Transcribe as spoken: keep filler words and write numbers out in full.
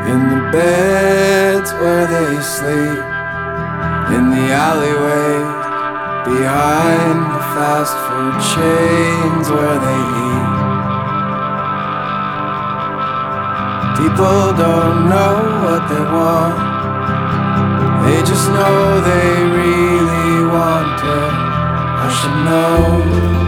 In the beds where they sleep, in the alleyways behind the fast food chains where they eat. People don't know what they want, they just know they really want it. I should know.